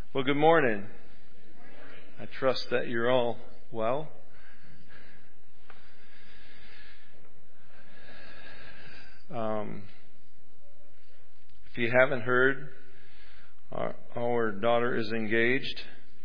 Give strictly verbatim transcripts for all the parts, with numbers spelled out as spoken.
Well, good morning. I trust that you're all well. Um, if you haven't heard, our, our daughter is engaged.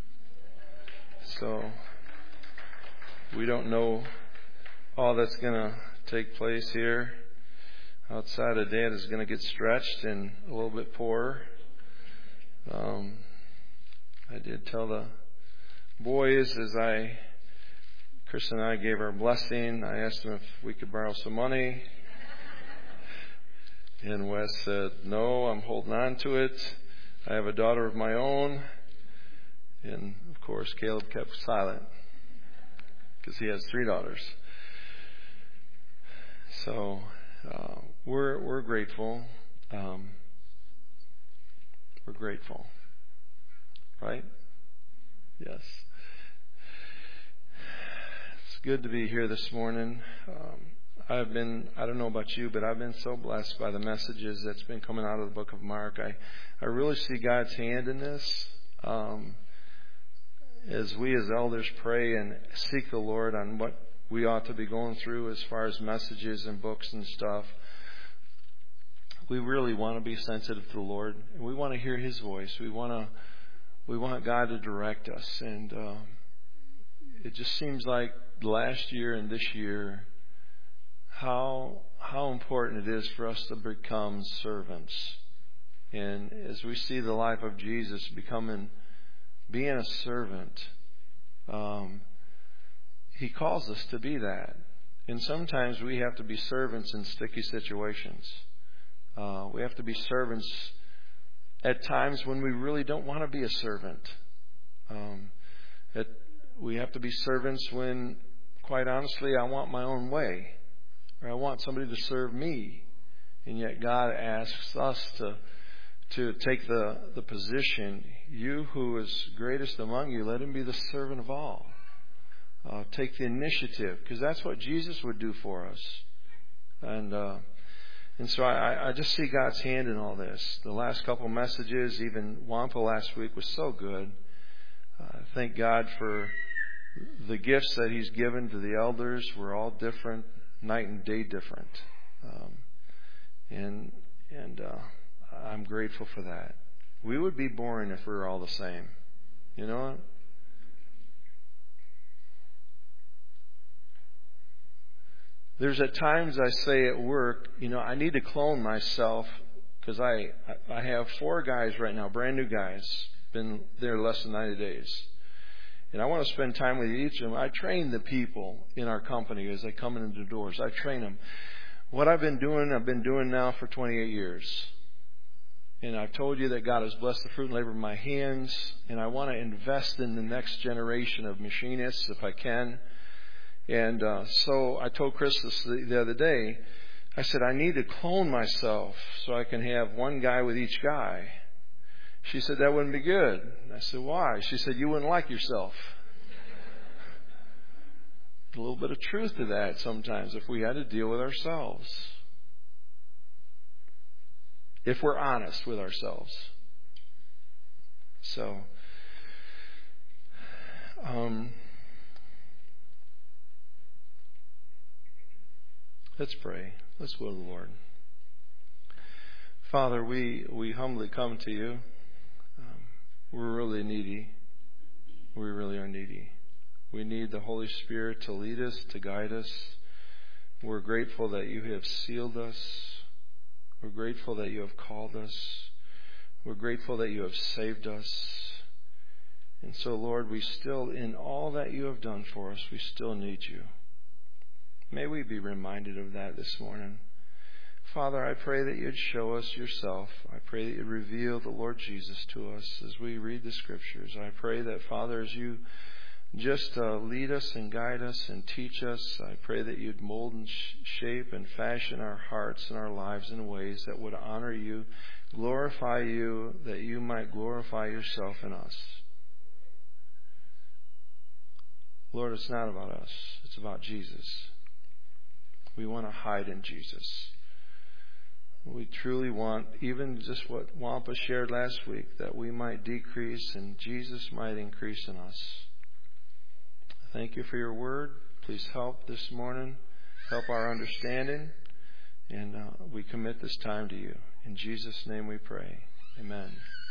So we don't know all that's going to take place here. Outside of Dad is going to get stretched and a little bit poorer. Um, I did tell the boys as I, Chris and I gave our blessing, I asked them if we could borrow some money. And Wes said, no, I'm holding on to it. I have a daughter of my own. And of course, Caleb kept silent because he has three daughters. So uh, we're we're grateful. Um, we're grateful. Right? Yes. It's good to be here this morning. Um, I've been, I don't know about you, but I've been so blessed by the messages that's been coming out of the book of Mark. I, I really see God's hand in this. Um, as we as elders pray and seek the Lord on what we ought to be going through as far as messages and books and stuff, we really want to be sensitive to the Lord. We want to hear His voice. We want to We want God to direct us, and uh, it just seems like last year and this year, how how important it is for us to become servants. And as we see the life of Jesus becoming, being a servant, um, He calls us to be that. And sometimes we have to be servants in sticky situations. Uh, we have to be servants at times when we really don't want to be a servant. Um, it, we have to be servants when, quite honestly, I want my own way. Or I want somebody to serve me. And yet God asks us to to take the, the position, you who is greatest among you, let him be the servant of all. Uh, take the initiative, because that's what Jesus would do for us. And uh And so I, I just see God's hand in all this. The last couple messages, even Wampa last week, was so good. Uh, thank God for the gifts that He's given to the elders. We're all different, night and day different. Um, and and uh, I'm grateful for that. We would be boring if we were all the same. You know what? There's at times I say at work, you know, I need to clone myself because I, I have four guys right now, brand new guys, been there less than ninety days. And I want to spend time with each of them. I train the people in our company as they come in the doors. I train them. What I've been doing, I've been doing now for twenty-eight years. And I've told you that God has blessed the fruit and labor of my hands. And I want to invest in the next generation of machinists if I can. And uh, so I told Chris this the, the other day, I said, I need to clone myself so I can have one guy with each guy. She said, that wouldn't be good. I said, why? She said, you wouldn't like yourself. A little bit of truth to that sometimes if we had to deal with ourselves. If we're honest with ourselves. So, um... let's pray. Let's go to the Lord. Father, we, we humbly come to you. Um, we're really needy. We really are needy. We need the Holy Spirit to lead us, to guide us. We're grateful that you have sealed us. We're grateful that you have called us. We're grateful that you have saved us. And so, Lord, we still, in all that you have done for us, we still need you. May we be reminded of that this morning. Father, I pray that you'd show us yourself. I pray that you'd reveal the Lord Jesus to us as we read the Scriptures. I pray that, Father, as you just uh, lead us and guide us and teach us, I pray that you'd mold and sh- shape and fashion our hearts and our lives in ways that would honor you, glorify you, that you might glorify yourself in us. Lord, it's not about us. It's about Jesus. We want to hide in Jesus. We truly want, even just what Wampa shared last week, that we might decrease and Jesus might increase in us. Thank you for your word. Please help this morning. Help our understanding. And uh, we commit this time to you. In Jesus' name we pray. Amen.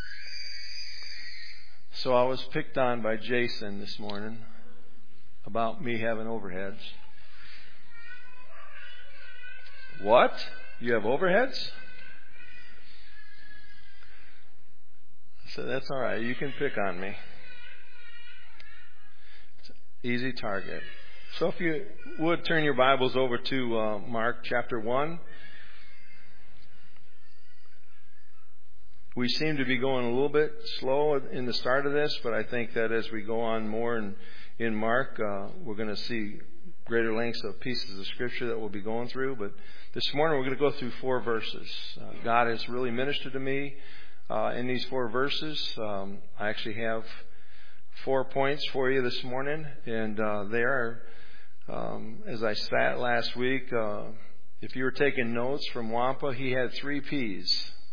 So I was picked on by Jason this morning about me having overheads. What? You have overheads? I said, that's all right. You can pick on me. It's an easy target. So if you would turn your Bibles over to uh, Mark chapter one. We seem to be going a little bit slow in the start of this, but I think that as we go on more in, in Mark, uh, we're going to see greater lengths of pieces of Scripture that we'll be going through. But this morning we're going to go through four verses. Uh, God has really ministered to me uh, in these four verses. Um, I actually have four points for you this morning, and uh, they are, um, as I sat last week, uh, if you were taking notes from Wampa, he had three P's.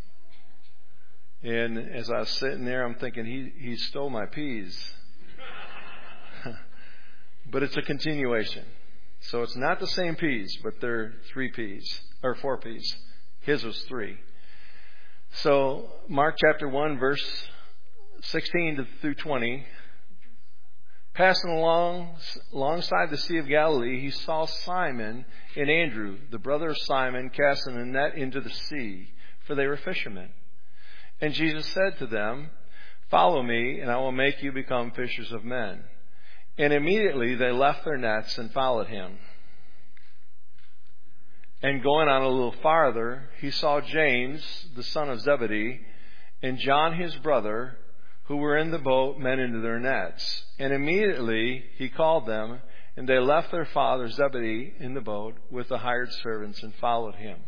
And as I was sitting there, I'm thinking, he, he stole my P's. But it's a continuation. So it's not the same P's, but they're three P's, or four P's. His was three. So Mark chapter one, verse sixteen through twenty. Passing along alongside the Sea of Galilee, he saw Simon and Andrew, the brother of Simon, casting a net into the sea, for they were fishermen. And Jesus said to them, "Follow me, and I will make you become fishers of men." And immediately they left their nets and followed him. And going on a little farther, he saw James, the son of Zebedee, and John his brother, who were in the boat mending their nets. And immediately he called them, and they left their father Zebedee in the boat with the hired servants and followed him.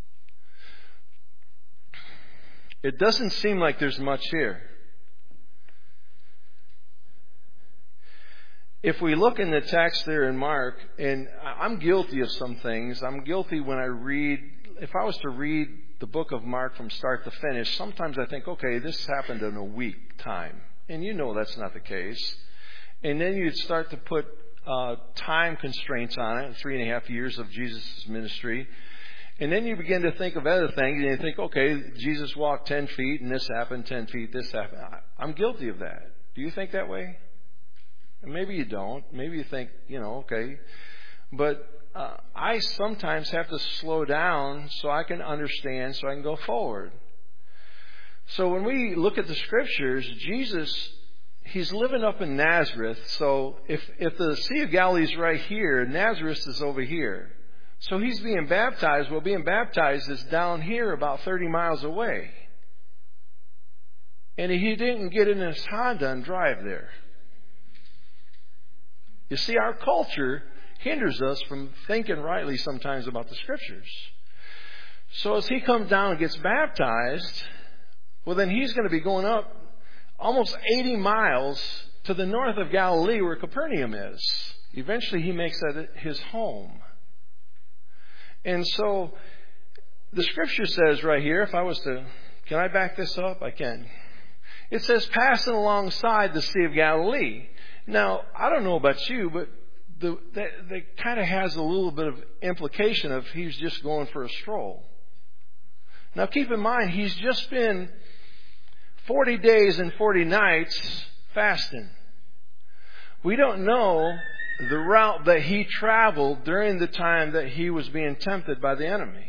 It doesn't seem like there's much here. If we look in the text there in Mark, and I'm guilty of some things. I'm guilty when I read, if I was to read the book of Mark from start to finish, sometimes I think, okay, this happened in a week time. And you know that's not the case. And then you'd start to put uh, time constraints on it, three and a half years of Jesus' ministry. And then you begin to think of other things, and you think, okay, Jesus walked ten feet, and this happened, ten feet, this happened. I'm guilty of that. Do you think that way? Maybe you don't. Maybe you think, you know, okay. But uh, I sometimes have to slow down so I can understand, so I can go forward. So when we look at the Scriptures, Jesus, he's living up in Nazareth. So if, if the Sea of Galilee is right here, Nazareth is over here. So he's being baptized. Well, being baptized is down here about thirty miles away. And he didn't get in his Honda and drive there. You see, our culture hinders us from thinking rightly sometimes about the Scriptures. So as he comes down and gets baptized, well, then he's going to be going up almost eighty miles to the north of Galilee where Capernaum is. Eventually he makes that his home. And so the Scripture says right here, if I was to, can I back this up? I can. It says, passing alongside the Sea of Galilee. Now, I don't know about you, but the, that, that kind of has a little bit of implication of he's just going for a stroll. Now, keep in mind, he's just been forty days and forty nights fasting. We don't know the route that he traveled during the time that he was being tempted by the enemy.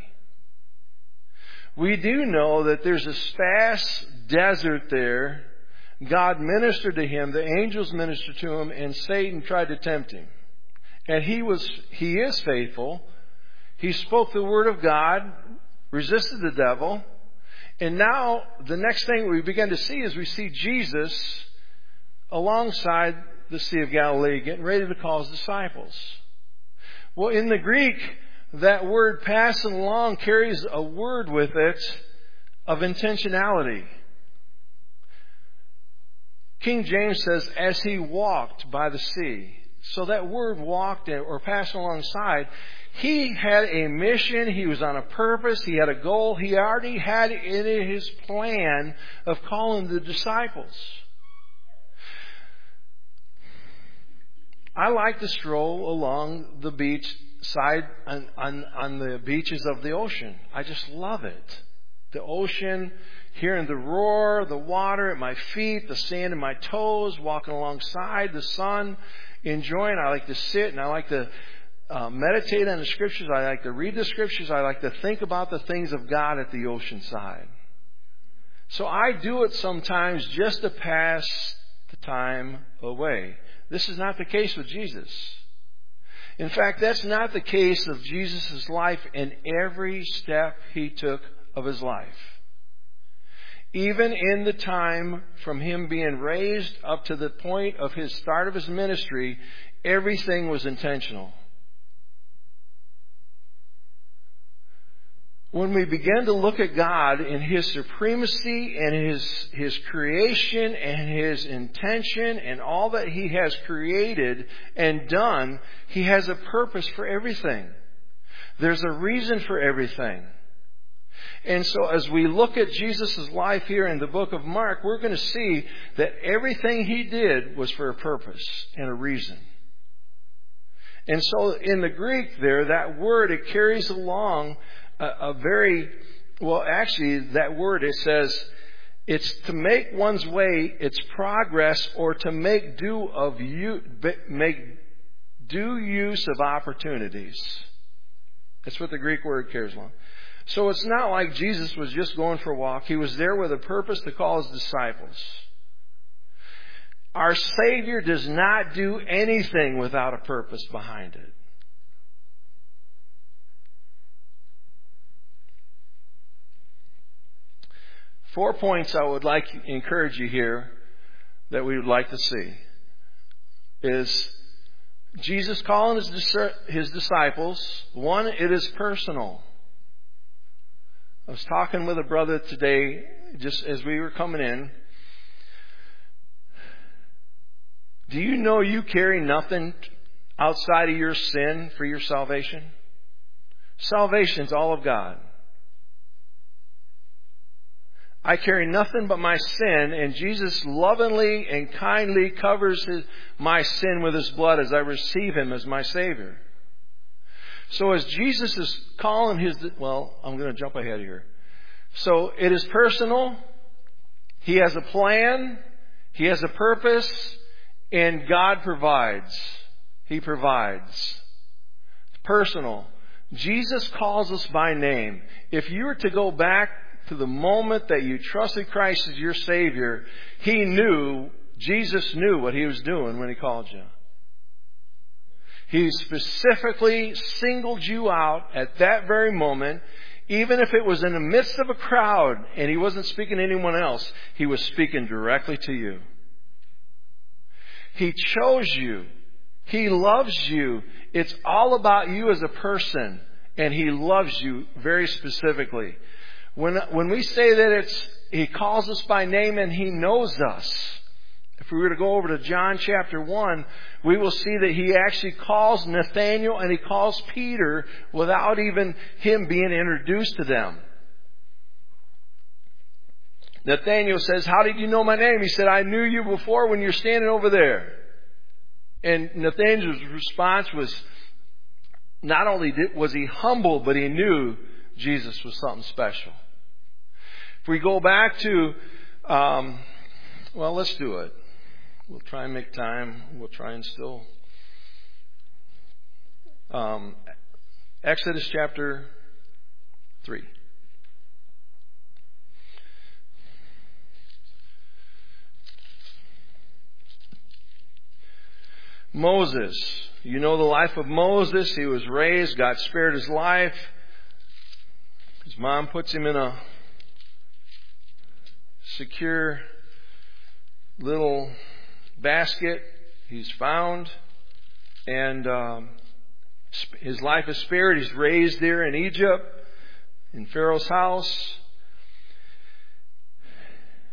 We do know that there's a vast desert there. God ministered to him, the angels ministered to him, and Satan tried to tempt him. And he was, he is faithful. He spoke the word of God, resisted the devil. And now the next thing we begin to see is we see Jesus alongside the Sea of Galilee, getting ready to call his disciples. Well, in the Greek, that word passing along carries a word with it of intentionality. King James says, as he walked by the sea. So that word walked or passed alongside. He had a mission. He was on a purpose. He had a goal. He already had in his plan of calling the disciples. I like to stroll along the beach side on, on, on the beaches of the ocean. I just love it. The ocean, hearing the roar, the water at my feet, the sand in my toes, walking alongside the sun, enjoying. I like to sit and I like to uh, meditate on the Scriptures. I like to read the Scriptures. I like to think about the things of God at the ocean side. So I do it sometimes just to pass the time away. This is not the case with Jesus. In fact, that's not the case of Jesus' life in every step he took of his life. Even in the time from him being raised up to the point of his start of his ministry, everything was intentional. When we begin to look at God in His supremacy and His, His creation and His intention and all that He has created and done, He has a purpose for everything. There's a reason for everything. And so as we look at Jesus' life here in the book of Mark, we're going to see that everything He did was for a purpose and a reason. And so in the Greek there, that word, it carries along a, a very, well actually that word, it says, it's to make one's way, it's progress, or to make do of you, make due use of opportunities. That's what the Greek word carries along. So it's not like Jesus was just going for a walk. He was there with a purpose to call His disciples. Our Savior does not do anything without a purpose behind it. Four points I would like to encourage you here that we would like to see is Jesus calling his, his disciples. One, it is personal. I was talking with a brother today, just as we were coming in. Do you know you carry nothing outside of your sin for your salvation? Salvation's all of God. I carry nothing but my sin, and Jesus lovingly and kindly covers his, my sin with His blood as I receive Him as my Savior. So as Jesus is calling His... Well, I'm going to jump ahead here. So it is personal. He has a plan. He has a purpose. And God provides. He provides. Personal. Jesus calls us by name. If you were to go back to the moment that you trusted Christ as your Savior, He knew, Jesus knew what He was doing when He called you. He specifically singled you out at that very moment, even if it was in the midst of a crowd and He wasn't speaking to anyone else. He was speaking directly to you. He chose you. He loves you. It's all about you as a person, and He loves you very specifically. When, when we say that it's, He calls us by name and He knows us. If we were to go over to John chapter one, we will see that He actually calls Nathanael and He calls Peter without even him being introduced to them. Nathanael says, "How did you know my name?" He said, "I knew you before when you're standing over there." And Nathanael's response was, not only did, was he humble, but he knew Jesus was something special. If we go back to, um, well, let's do it. We'll try and make time. We'll try and still. Um, Exodus chapter three. Moses. You know the life of Moses. He was raised. God spared his life. His mom puts him in a secure little basket. He's found. And um, his life is spared. He's raised there in Egypt, in Pharaoh's house.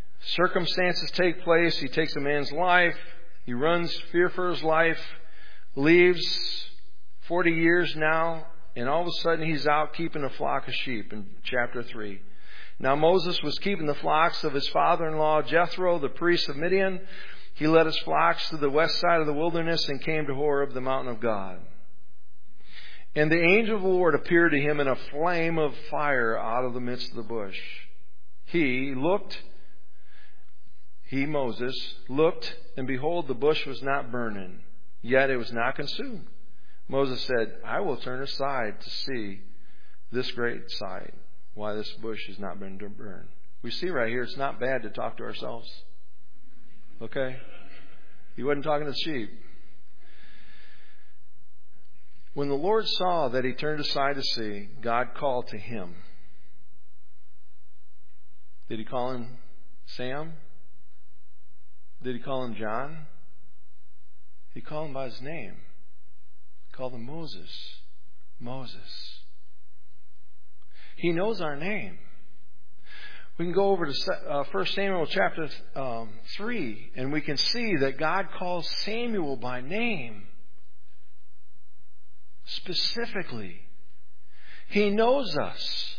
Circumstances take place. He takes a man's life. He runs fear for his life. leaves forty years now, and all of a sudden he's out keeping a flock of sheep in chapter three. Now Moses was keeping the flocks of his father-in-law Jethro, the priest of Midian. He led his flocks to the west side of the wilderness and came to Horeb, the mountain of God. And the angel of the Lord appeared to him in a flame of fire out of the midst of the bush. He looked, he, Moses, looked, and behold, the bush was not burning, yet it was not consumed. Moses said, I will turn aside to see this great sight, why this bush has not been burned. We see right here, it's not bad to talk to ourselves. Okay? He wasn't talking to the sheep. When the Lord saw that he turned aside to see, God called to him. Did he call him Sam? Did he call him John? He called him by his name. He called him Moses. Moses. He knows our name. We can go over to uh, First Samuel chapter um, three, and we can see that God calls Samuel by name. Specifically. He knows us.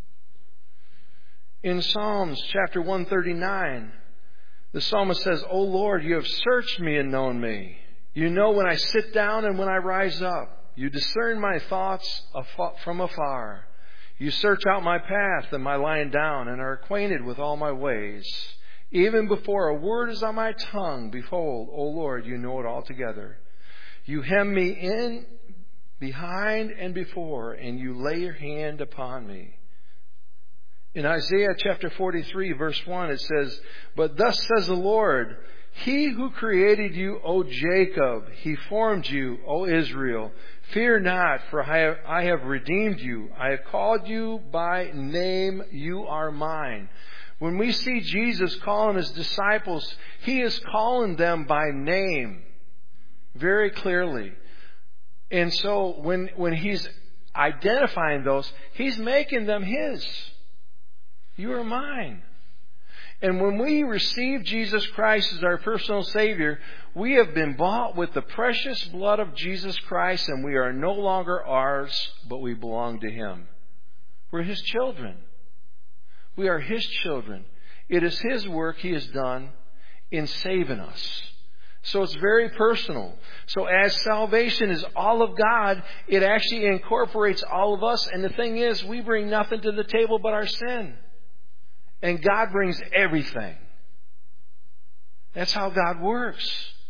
In Psalms chapter one thirty-nine, the psalmist says, O Lord, you have searched me and known me. You know when I sit down and when I rise up. You discern my thoughts from afar. You search out my path and my lying down and are acquainted with all my ways. Even before a word is on my tongue, behold, O Lord, you know it altogether. You hem me in behind and before, and you lay your hand upon me. In Isaiah chapter forty-three, verse one, it says, But thus says the Lord, He who created you, O Jacob, He formed you, O Israel. Fear not, for I have, I have redeemed you. I have called you by name. You are mine. When we see Jesus calling His disciples, He is calling them by name very clearly. And so when, when He's identifying those, He's making them His. You are mine. And when we receive Jesus Christ as our personal Savior, we have been bought with the precious blood of Jesus Christ, and we are no longer ours, but we belong to Him. We're His children. We are His children. It is His work He has done in saving us. So it's very personal. So as salvation is all of God, it actually incorporates all of us. And the thing is, we bring nothing to the table but our sin. And God brings everything. That's how God works.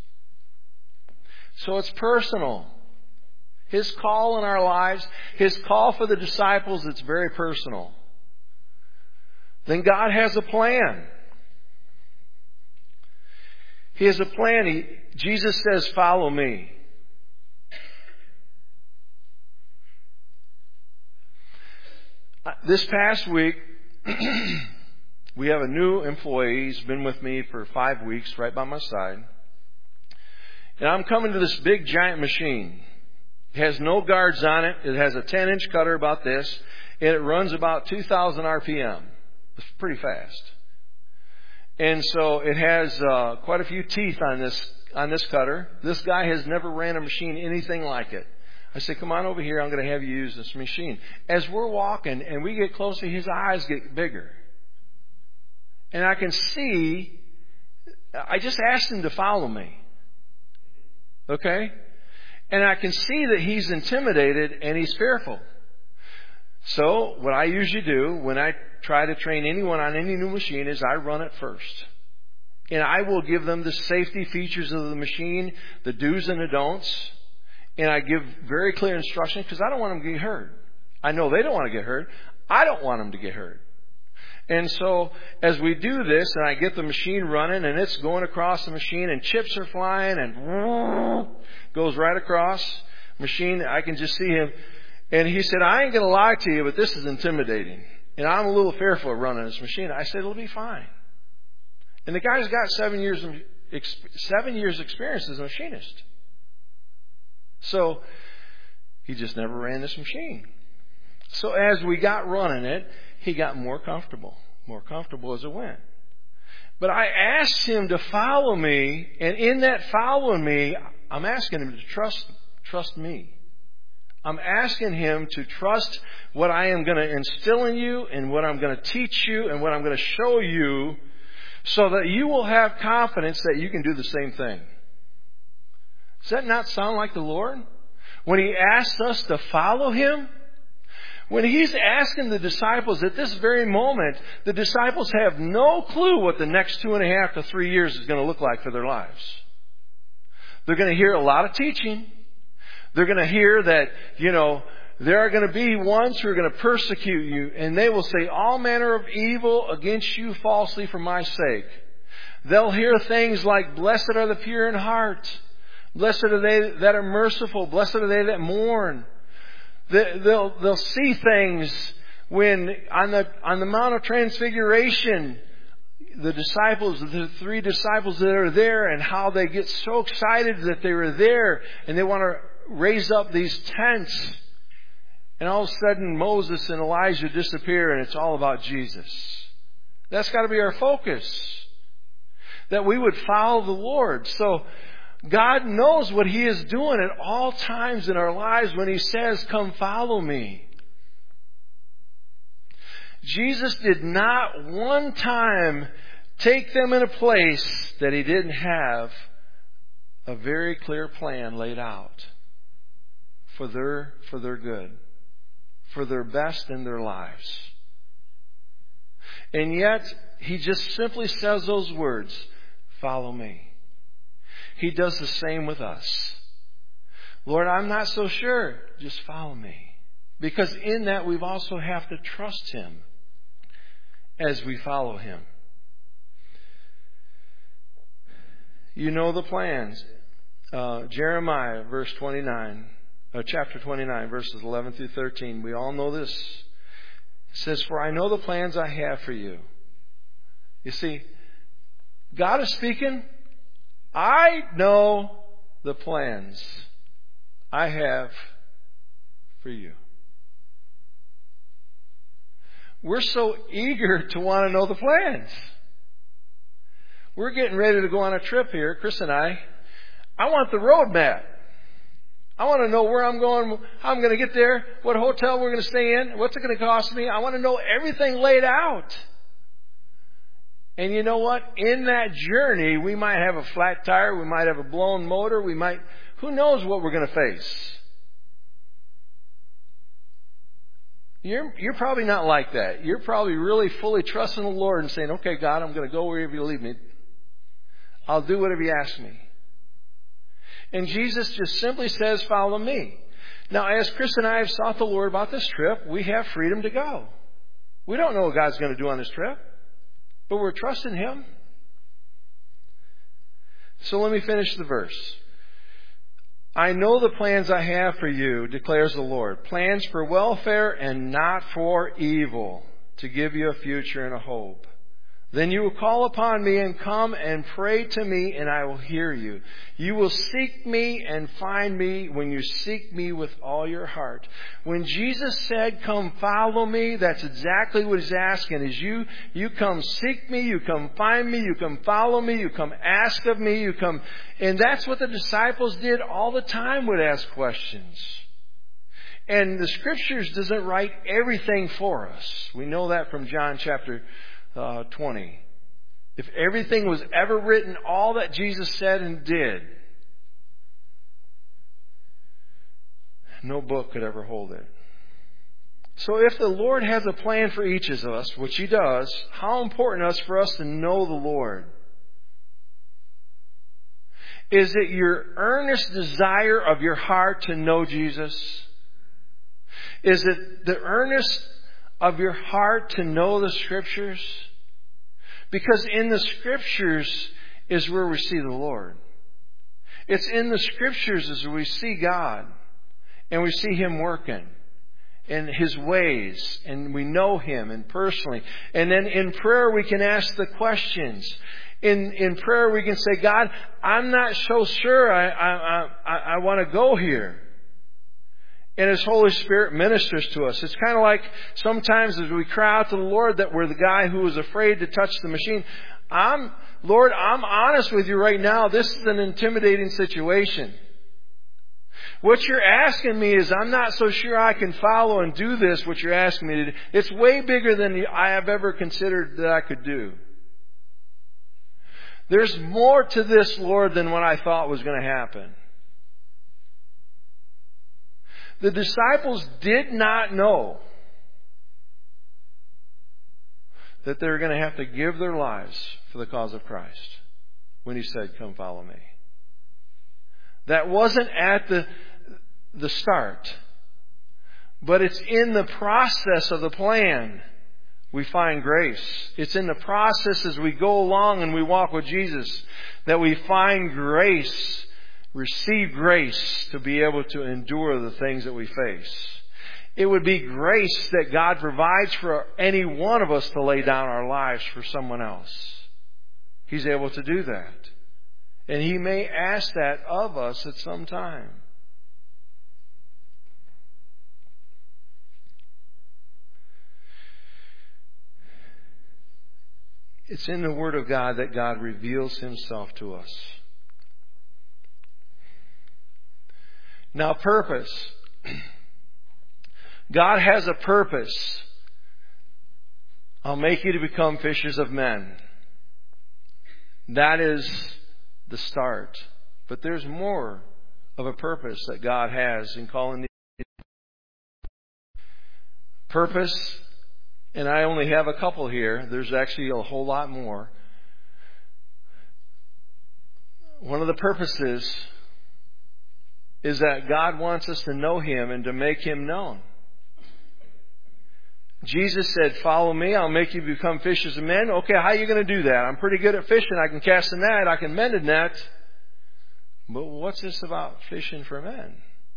So it's personal. His call in our lives, His call for the disciples, it's very personal. Then God has a plan. He has a plan. He, Jesus says, follow me. This past week, we have a new employee. He's been with me for five weeks, right by my side. And I'm coming to this big giant machine. It has no guards on it. It has a ten inch cutter about this. And it runs about two thousand R P M. It's pretty fast. And so it has uh, quite a few teeth on this on this cutter. This guy has never ran a machine anything like it. I said, come on over here. I'm going to have you use this machine. As we're walking and we get closer, his eyes get bigger. And I can see, I just asked him to follow me. Okay? And I can see that he's intimidated and he's fearful. So what I usually do when I try to train anyone on any new machine is I run it first. And I will give them the safety features of the machine, the do's and the don'ts. And I give very clear instructions because I don't want them to get hurt. I know they don't want to get hurt. I don't want them to get hurt. And so as we do this and I get the machine running and it's going across the machine and chips are flying and goes right across machine, I can just see him. And he said, I ain't going to lie to you, but this is intimidating. And I'm a little fearful of running this machine. I said, it'll be fine. And the guy's got seven years, seven years experience as a machinist. So he just never ran this machine. So as we got running it, he got more comfortable, more comfortable as it went. But I asked him to follow me, and in that following me, I'm asking him to trust, trust me. I'm asking him to trust what I am going to instill in you and what I'm going to teach you and what I'm going to show you so that you will have confidence that you can do the same thing. Does that not sound like the Lord? When He asks us to follow Him, when He's asking the disciples at this very moment, the disciples have no clue what the next two and a half to three years is going to look like for their lives. They're going to hear a lot of teaching. They're going to hear that, you know, there are going to be ones who are going to persecute you, and they will say all manner of evil against you falsely for my sake. They'll hear things like, blessed are the pure in heart. Blessed are they that are merciful. Blessed are they that mourn. They'll, they'll see things when on the, on the Mount of Transfiguration, the disciples, the three disciples that are there, and how they get so excited that they were there, and they want to raise up these tents. And all of a sudden Moses and Elijah disappear, and it's all about Jesus. That's got to be our focus. That we would follow the Lord. So God knows what He is doing at all times in our lives when He says, come follow me. Jesus did not one time take them in a place that He didn't have a very clear plan laid out for their, for their good, for their best in their lives. And yet, He just simply says those words, follow me. He does the same with us. Lord, I'm not so sure. Just follow me. Because in that, we also have to trust Him as we follow Him. You know the plans. Uh, Jeremiah, verse twenty-nine, uh, chapter twenty-nine, verses eleven through thirteen. We all know this. It says, for I know the plans I have for you. You see, God is speaking. I know the plans I have for you. We're so eager to want to know the plans. We're getting ready to go on a trip here, Chris and I. I want the road map. I want to know where I'm going, how I'm going to get there, what hotel we're going to stay in, what's it going to cost me. I want to know everything laid out. And you know what? In that journey, we might have a flat tire. We might have a blown motor. We might, who knows what we're going to face? You're, you're probably not like that. You're probably really fully trusting the Lord and saying, okay, God, I'm going to go wherever you lead me. I'll do whatever you ask me. And Jesus just simply says, follow me. Now, as Chris and I have sought the Lord about this trip, we have freedom to go. We don't know what God's going to do on this trip. But we're trusting Him. So let me finish the verse. I know the plans I have for you, declares the Lord. Plans for welfare and not for evil, to give you a future and a hope. Then you will call upon me and come and pray to me, and I will hear you. You will seek me and find me when you seek me with all your heart. When Jesus said, come follow me, that's exactly what He's asking. Is you, you come seek me, you come find me, you come follow me, you come ask of me, you come... And that's what the disciples did all the time, would ask questions. And the Scriptures doesn't write everything for us. We know that from John chapter Uh, twenty. If everything was ever written, all that Jesus said and did, no book could ever hold it. So if the Lord has a plan for each of us, which He does, how important is it for us to know the Lord? Is it your earnest desire of your heart to know Jesus? Is it the earnest of your heart to know the Scriptures? Because in the Scriptures is where we see the Lord. It's in the Scriptures is where we see God. And we see Him working in His ways. And we know Him and personally. And then in prayer we can ask the questions. In in prayer we can say, God, I'm not so sure I I I, I want to go here. And His Holy Spirit ministers to us. It's kind of like sometimes as we cry out to the Lord that we're the guy who was afraid to touch the machine. I'm, Lord, I'm honest with you right now. This is an intimidating situation. What you're asking me is, I'm not so sure I can follow and do this, what you're asking me to do. It's way bigger than I have ever considered that I could do. There's more to this, Lord, than what I thought was going to happen. The disciples did not know that they were going to have to give their lives for the cause of Christ when He said, come follow me. That wasn't at the, the start. But it's in the process of the plan we find grace. It's in the process as we go along and we walk with Jesus that we find grace, receive grace to be able to endure the things that we face. It would be grace that God provides for any one of us to lay down our lives for someone else. He's able to do that. And He may ask that of us at some time. It's in the Word of God that God reveals Himself to us. Now, purpose. God has a purpose. I'll make you to become fishers of men. That is the start. But there's more of a purpose that God has in calling the purpose. And I only have a couple here. There's actually a whole lot more. One of the purposes is that God wants us to know Him and to make Him known. Jesus said, follow me, I'll make you become fishers of men. Okay, how are you going to do that? I'm pretty good at fishing. I can cast a net. I can mend a net. But what's this about fishing for men?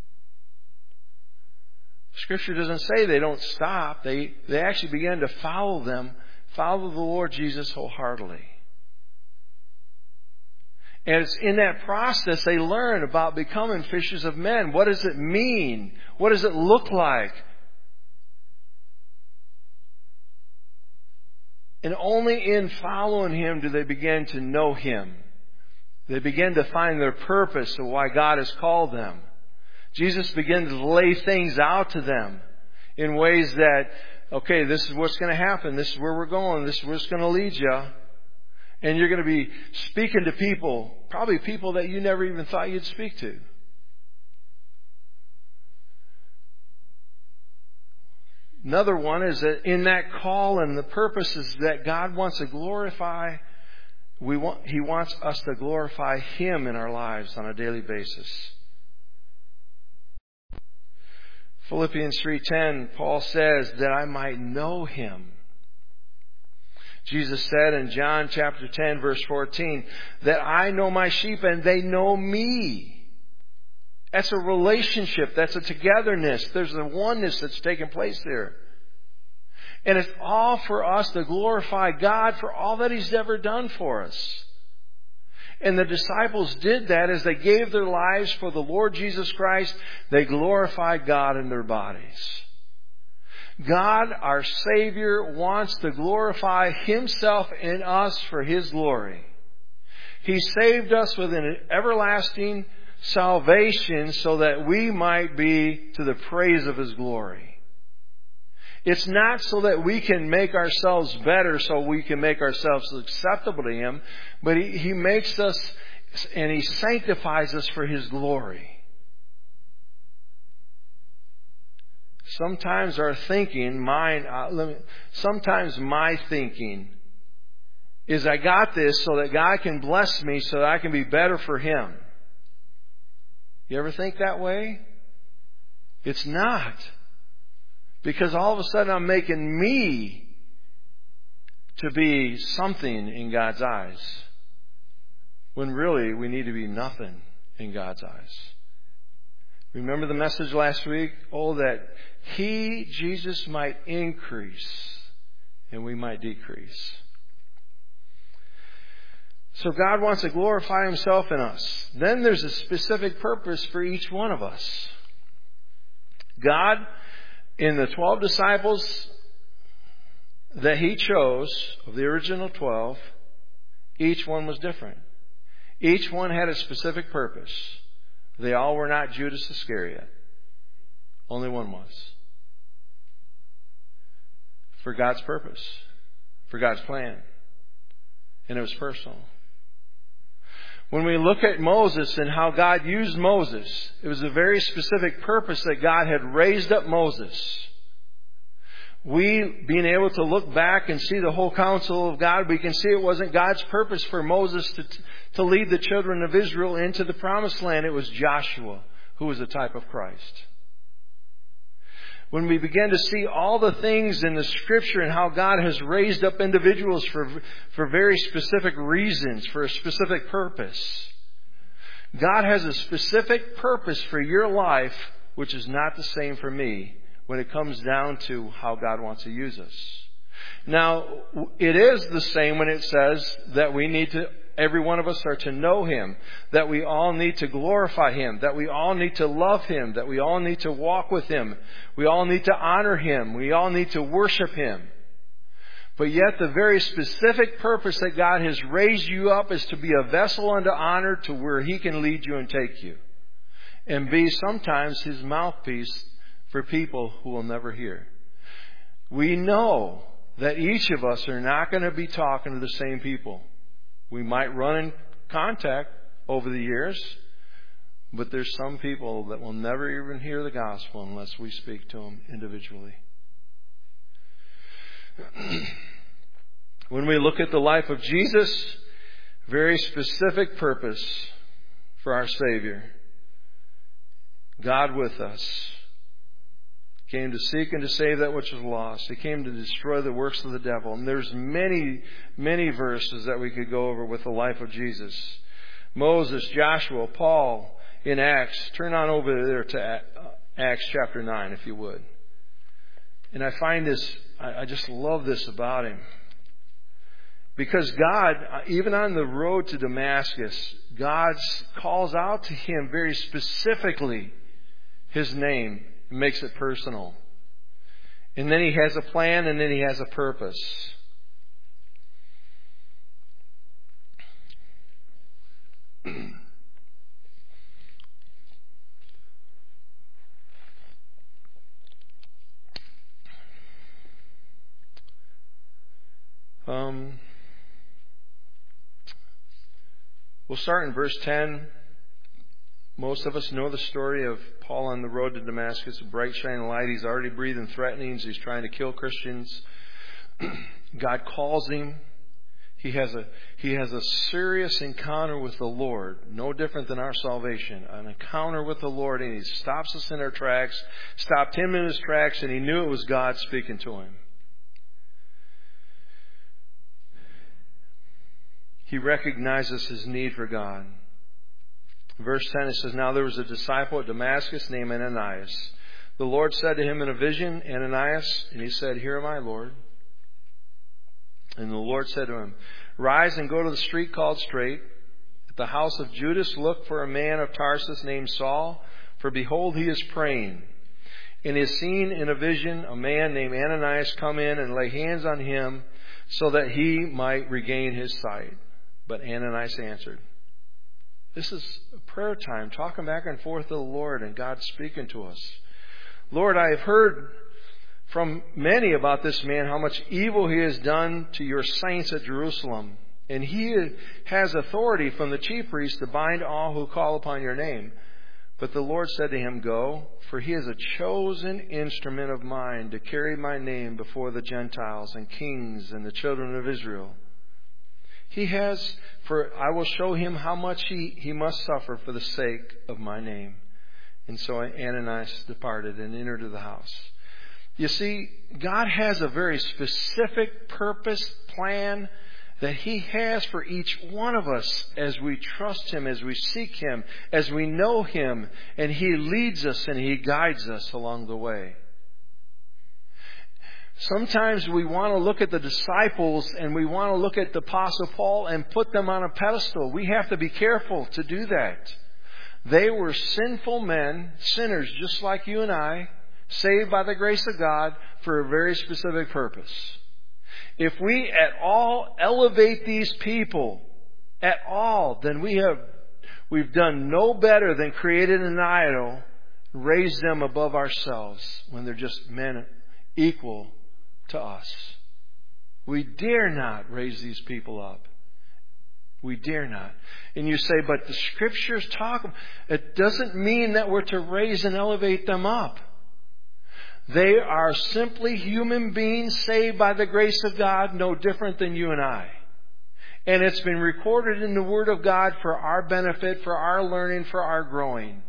Scripture doesn't say they don't stop. They, they actually began to follow them, follow the Lord Jesus wholeheartedly. And it's in that process they learn about becoming fishers of men. What does it mean? What does it look like? And only in following Him do they begin to know Him. They begin to find their purpose of why God has called them. Jesus began to lay things out to them in ways that, okay, this is what's going to happen. This is where we're going. This is where it's going to lead you. And you're going to be speaking to people, probably people that you never even thought you'd speak to. Another one is that in that call and the purpose is that God wants to glorify, we want, He wants us to glorify Him in our lives on a daily basis. Philippians three ten, Paul says that I might know Him. Jesus said in John chapter ten verse fourteen that I know my sheep and they know me. That's a relationship. That's a togetherness. There's a oneness that's taking place there. And it's all for us to glorify God for all that He's ever done for us. And the disciples did that as they gave their lives for the Lord Jesus Christ. They glorified God in their bodies. God, our Savior, wants to glorify Himself in us for His glory. He saved us with an everlasting salvation so that we might be to the praise of His glory. It's not so that we can make ourselves better so we can make ourselves acceptable to Him, but He, he makes us and He sanctifies us for His glory. Sometimes our thinking, mine, uh, let me, sometimes my thinking is I got this so that God can bless me so that I can be better for Him. You ever think that way? It's not. Because all of a sudden I'm making me to be something in God's eyes. When really we need to be nothing in God's eyes. Remember the message last week? Oh, that He, Jesus, might increase and we might decrease. So God wants to glorify Himself in us. Then there's a specific purpose for each one of us. God, in the twelve disciples that He chose, of the original twelve, each one was different. Each one had a specific purpose. They all were not Judas Iscariot. Only one was. For God's purpose. For God's plan. And it was personal. When we look at Moses and how God used Moses, it was a very specific purpose that God had raised up Moses. We, being able to look back and see the whole counsel of God, we can see it wasn't God's purpose for Moses to, to lead the children of Israel into the promised land. It was Joshua, who was a type of Christ. When we begin to see all the things in the Scripture and how God has raised up individuals for, for very specific reasons, for a specific purpose. God has a specific purpose for your life, which is not the same for me when it comes down to how God wants to use us. Now, it is the same when it says that we need to, every one of us are to know Him, that we all need to glorify Him, that we all need to love Him, that we all need to walk with Him, we all need to honor Him, we all need to worship Him. But yet the very specific purpose that God has raised you up is to be a vessel unto honor to where He can lead you and take you. And be sometimes His mouthpiece for people who will never hear. We know that each of us are not going to be talking to the same people. We might run in contact over the years, but there's some people that will never even hear the gospel unless we speak to them individually. When we look at the life of Jesus, very specific purpose for our Savior. God with us. Came to seek and to save that which was lost. He came to destroy the works of the devil. And there's many, many verses that we could go over with the life of Jesus. Moses, Joshua, Paul in Acts. Turn on over there to Acts chapter nine, if you would. And I find this, I just love this about him. Because God, even on the road to Damascus, God calls out to him very specifically His name. Makes it personal. And then He has a plan, and then He has a purpose. um, we'll start in verse ten. Most of us know the story of Paul on the road to Damascus, a bright shining light. He's already breathing threatenings. He's trying to kill Christians. God calls him. He has a he has a serious encounter with the Lord, no different than our salvation. An encounter with the Lord, and He stops us in our tracks, stopped him in his tracks, and he knew it was God speaking to him. He recognizes his need for God. Verse ten, it says, Now there was a disciple at Damascus named Ananias. The Lord said to him in a vision, Ananias, and he said, Here am I, Lord. And the Lord said to him, Rise and go to the street called Straight. At the house of Judas look for a man of Tarsus named Saul, for behold, he is praying. And he has seen in a vision a man named Ananias come in and lay hands on him so that he might regain his sight. But Ananias answered. This is a prayer time, talking back and forth to the Lord and God speaking to us. Lord, I have heard from many about this man, how much evil he has done to your saints at Jerusalem. And he has authority from the chief priest to bind all who call upon your name. But the Lord said to him, Go, for he is a chosen instrument of mine to carry my name before the Gentiles and kings and the children of Israel. He has, for I will show him how much he, he must suffer for the sake of my name. And so Ananias departed and entered the house. You see, God has a very specific purpose, plan that He has for each one of us as we trust Him, as we seek Him, as we know Him, and He leads us and He guides us along the way. Sometimes we want to look at the disciples and we want to look at the Apostle Paul and put them on a pedestal. We have to be careful to do that. They were sinful men, sinners just like you and I, saved by the grace of God for a very specific purpose. If we at all elevate these people, at all, then we have We've done no better than created an idol, raise them above ourselves when they're just men equal to us. We dare not raise these people up. We dare not. And you say, but the Scriptures talk. It doesn't mean that we're to raise and elevate them up. They are simply human beings saved by the grace of God, no different than you and I. And it's been recorded in the Word of God for our benefit, for our learning, for our growing.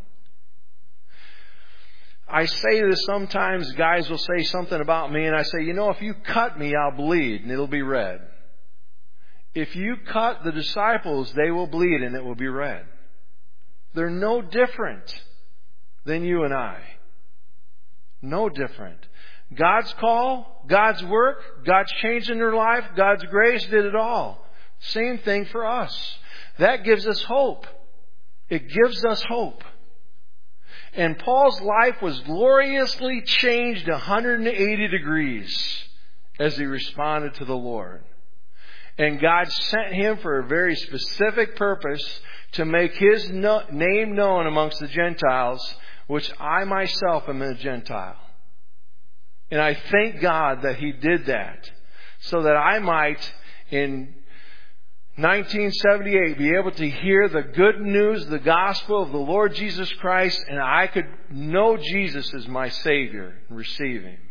I say this sometimes, guys will say something about me, and I say, you know, if you cut me, I'll bleed, and it'll be red. If you cut the disciples, they will bleed, and it will be red. They're no different than you and I. No different. God's call, God's work, God's change in their life, God's grace did it all. Same thing for us. That gives us hope. It gives us hope. And Paul's life was gloriously changed one hundred eighty degrees as he responded to the Lord. And God sent him for a very specific purpose to make His no- name known amongst the Gentiles, which I myself am a Gentile. And I thank God that He did that, so that I might, in nineteen seventy-eight, be able to hear the good news, the gospel of the Lord Jesus Christ, and I could know Jesus as my Savior and receive Him.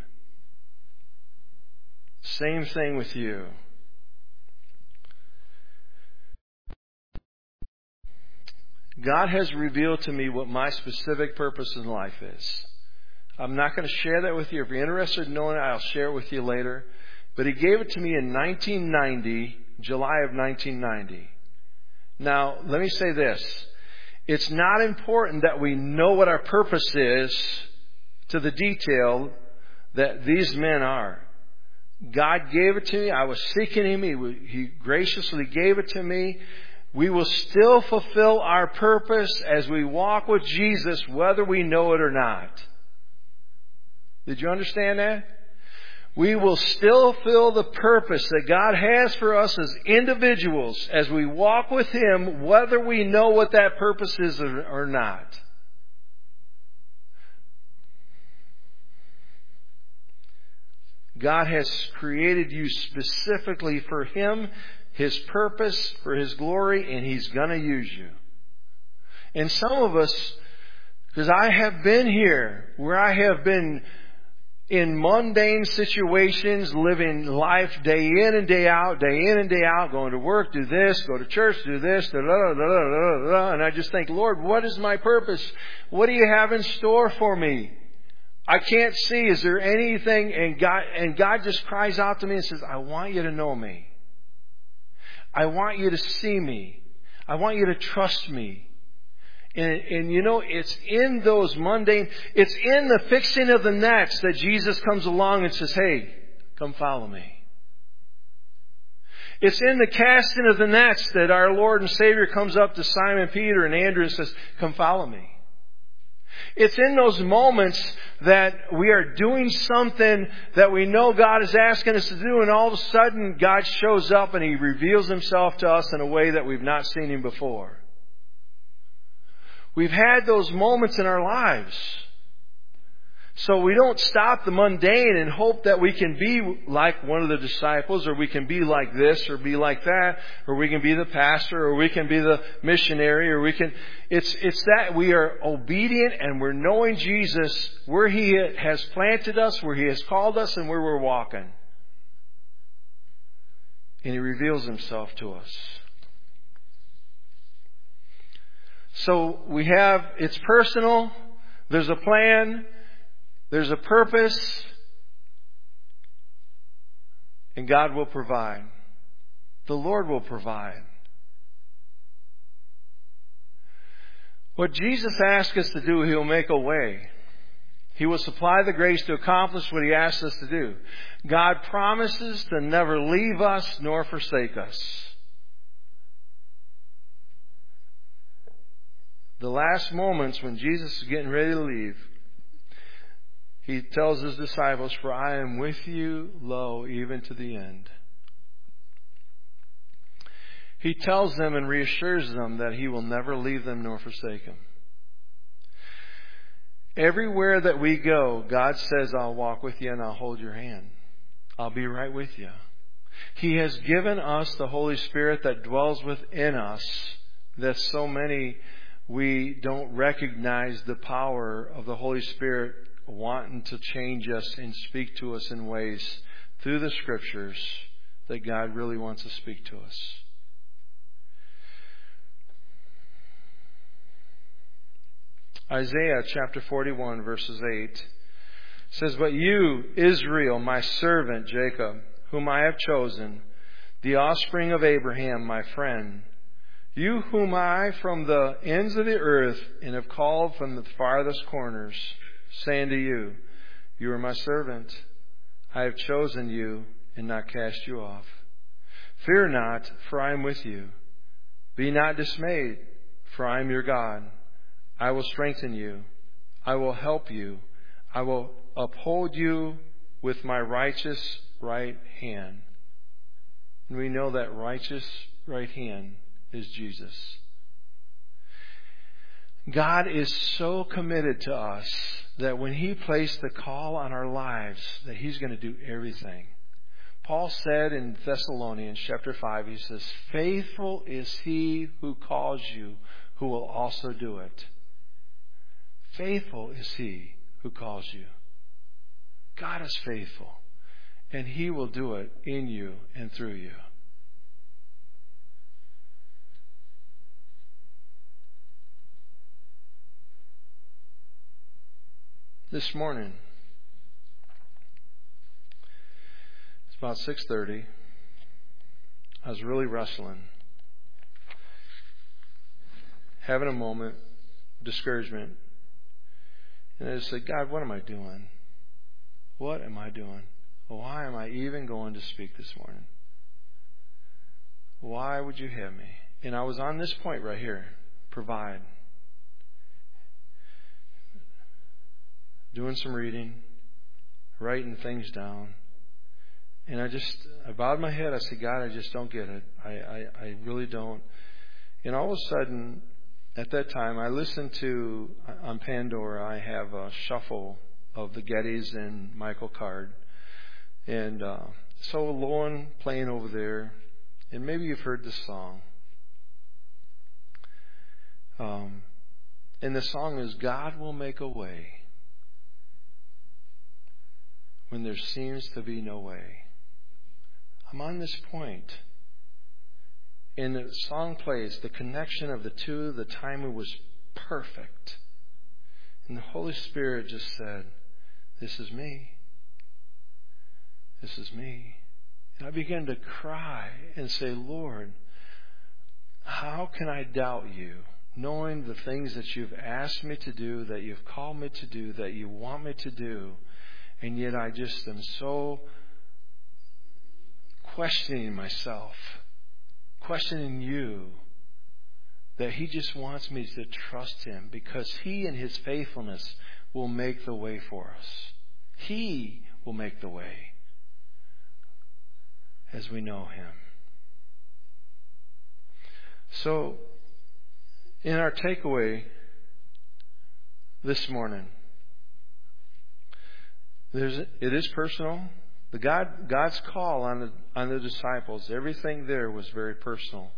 Same thing with you. God has revealed to me what my specific purpose in life is. I'm not going to share that with you. If you're interested in knowing it, I'll share it with you later. But He gave it to me in nineteen ninety, July of nineteen ninety. Now, let me say this. It's not important that we know what our purpose is to the detail that these men are. God gave it to me. I was seeking Him. He, he graciously gave it to me. We will still fulfill our purpose as we walk with Jesus, whether we know it or not. Did you understand that? We will still fulfill the purpose that God has for us as individuals as we walk with Him, whether we know what that purpose is or not. God has created you specifically for Him, His purpose, for His glory, and He's going to use you. And some of us, because I have been here, where I have been in mundane situations, living life day in and day out, day in and day out, going to work, do this, go to church, do this, da, da, da, da, da, da, and I just think, Lord, what is my purpose? What do you have in store for me? I can't see. Is there anything? And God, and God just cries out to me and says, I want you to know me. I want you to see me. I want you to trust me. And, and you know, it's in those mundane, it's in the fixing of the nets that Jesus comes along and says, hey, come follow me. It's in the casting of the nets that our Lord and Savior comes up to Simon Peter and Andrew and says, come follow me. It's in those moments that we are doing something that we know God is asking us to do, and all of a sudden God shows up and He reveals Himself to us in a way that we've not seen Him before. We've had those moments in our lives. So we don't stop the mundane and hope that we can be like one of the disciples, or we can be like this, or be like that, or we can be the pastor, or we can be the missionary, or we can... It's, it's that we are obedient and we're knowing Jesus where He has planted us, where He has called us, and where we're walking. And He reveals Himself to us. So we have, it's personal, there's a plan, there's a purpose, and God will provide. The Lord will provide. What Jesus asks us to do, He'll make a way. He will supply the grace to accomplish what He asks us to do. God promises to never leave us nor forsake us. The last moments when Jesus is getting ready to leave, He tells His disciples, for I am with you, lo, even to the end. He tells them and reassures them that He will never leave them nor forsake them. Everywhere that we go, God says, I'll walk with you and I'll hold your hand. I'll be right with you. He has given us the Holy Spirit that dwells within us, that so many we don't recognize the power of the Holy Spirit wanting to change us and speak to us in ways through the Scriptures that God really wants to speak to us. Isaiah chapter forty-one verses eight says, But you, Israel, my servant Jacob, whom I have chosen, the offspring of Abraham, my friend, you whom I from the ends of the earth and have called from the farthest corners, saying to you, You are my servant. I have chosen you and not cast you off. Fear not, for I am with you. Be not dismayed, for I am your God. I will strengthen you. I will help you. I will uphold you with my righteous right hand. And we know that righteous right hand is Jesus. God is so committed to us that when He placed the call on our lives, that He's going to do everything. Paul said in Thessalonians chapter five, he says, Faithful is He who calls you, who will also do it. Faithful is He who calls you. God is faithful, and He will do it in you and through you. This morning, it's about six thirty. I was really wrestling, having a moment of discouragement. And I just said, God, what am I doing? What am I doing? Why am I even going to speak this morning? Why would you have me? And I was on this point right here. Provide. Doing some reading. Writing things down. And I just, I bowed my head. I said, God, I just don't get it. I, I, I really don't. And all of a sudden, at that time, I listened to, on Pandora, I have a shuffle of the Gettys and Michael Card. And uh, so Lowen playing over there, and maybe you've heard this song. Um, and the song is, God will make a way when there seems to be no way. I'm on this point. And the song plays, the connection of the two, the timing was perfect. And the Holy Spirit just said, this is me. This is me. And I began to cry and say, Lord, how can I doubt you, knowing the things that you've asked me to do, that you've called me to do, that you want me to do, and yet I just am so questioning myself, questioning you, that He just wants me to trust Him, because He in His faithfulness will make the way for us. He will make the way as we know Him. So, in our takeaway this morning, there's it is personal. The God God's call on the on the disciples, everything there was very personal.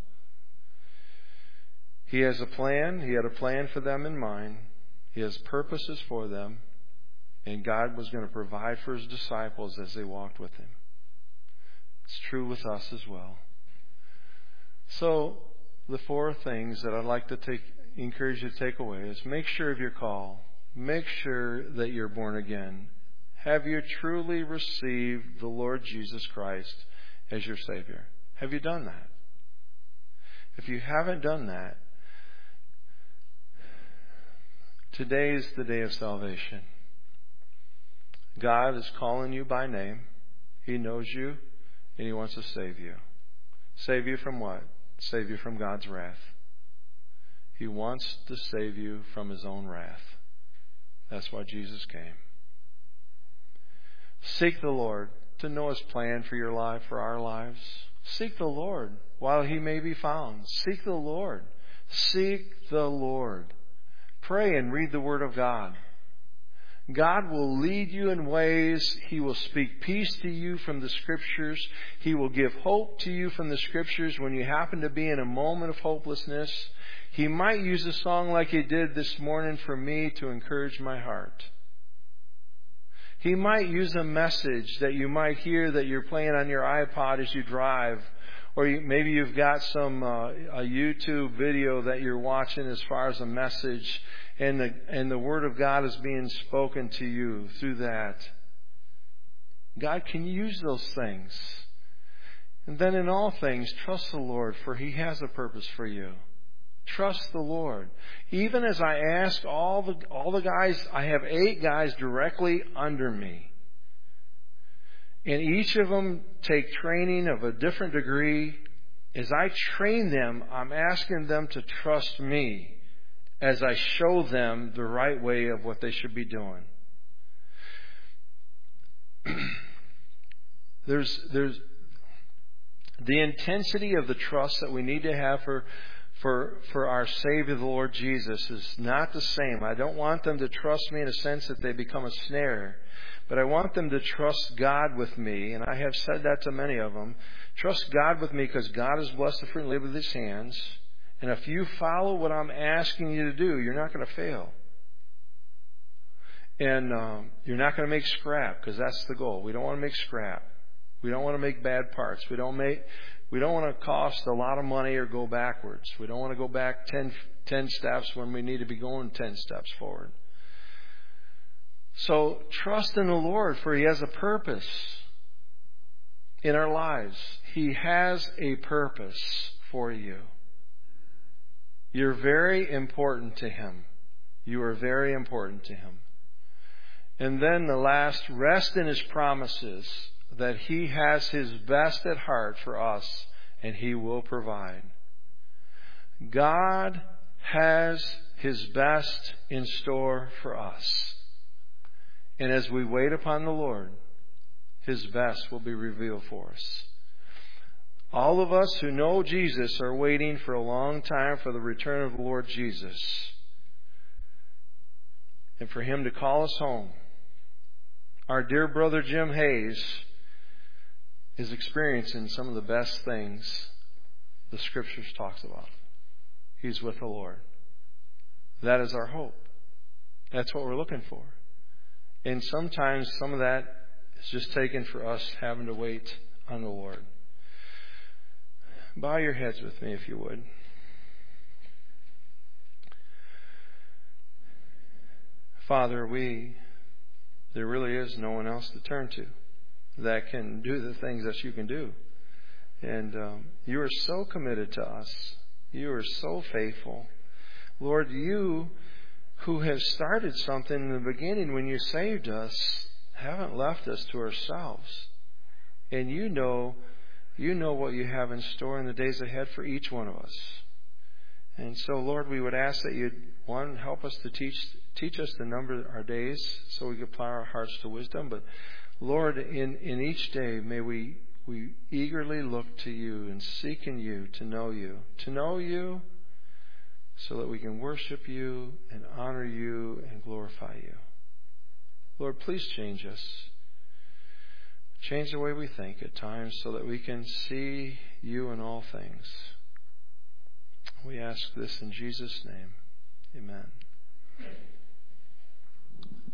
He has a plan. He had a plan for them in mind. He has purposes for them. And God was going to provide for His disciples as they walked with Him. It's true with us as well. So, the four things that I'd like to take, encourage you to take away is make sure of your call. Make sure that you're born again. Have you truly received the Lord Jesus Christ as your Savior? Have you done that? If you haven't done that, today is the day of salvation. God is calling you by name. He knows you, and He wants to save you. Save you from what? Save you from God's wrath. He wants to save you from His own wrath. That's why Jesus came. Seek the Lord to know His plan for your life, for our lives. Seek the Lord while He may be found. Seek the Lord. Seek the Lord. Pray and read the Word of God. God will lead you in ways. He will speak peace to you from the Scriptures. He will give hope to you from the Scriptures when you happen to be in a moment of hopelessness. He might use a song like He did this morning for me to encourage my heart. He might use a message that you might hear that you're playing on your iPod as you drive. Or you, maybe you've got some uh, a YouTube video that you're watching as far as a message. And the, and the Word of God is being spoken to you through that. God can use those things. And then in all things, trust the Lord, for He has a purpose for you. Trust the Lord. Even as I ask all the all the guys, I have eight guys directly under me. And each of them take training of a different degree. As I train them, I'm asking them to trust me as I show them the right way of what they should be doing. there's there's the intensity of the trust that we need to have for for for our Savior, the Lord Jesus, is not the same. I don't want them to trust me in a sense that they become a snare, but I want them to trust God with me, and I have said that to many of them. Trust God with me because God has blessed the fruit and labor of His hands. And if you follow what I'm asking you to do, you're not going to fail. And um, you're not going to make scrap, because that's the goal. We don't want to make scrap. We don't want to make bad parts. We don't make. We don't want to cost a lot of money or go backwards. We don't want to go back ten, ten steps when we need to be going ten steps forward. So trust in the Lord, for He has a purpose in our lives. He has a purpose for you. You're very important to Him. You are very important to Him. And then the last, rest in His promises that He has His best at heart for us and He will provide. God has His best in store for us. And as we wait upon the Lord, His best will be revealed for us. All of us who know Jesus are waiting for a long time for the return of the Lord Jesus and for Him to call us home. Our dear brother Jim Hayes is experiencing some of the best things the Scriptures talks about. He's with the Lord. That is our hope. That's what we're looking for. And sometimes some of that is just taken for us having to wait on the Lord. Bow your heads with me if you would. Father, we, there really is no one else to turn to that can do the things that you can do. And um, you are so committed to us. You are so faithful. Lord, you who have started something in the beginning when you saved us haven't left us to ourselves. And you know You know what you have in store in the days ahead for each one of us. And so, Lord, we would ask that you'd, one, help us to teach teach us to number our days so we can apply our hearts to wisdom. But, Lord, in, in each day, may we, we eagerly look to you and seek in you to know you. To know you so that we can worship you and honor you and glorify you. Lord, please change us. Change the way we think at times so that we can see you in all things. We ask this in Jesus' name. Amen.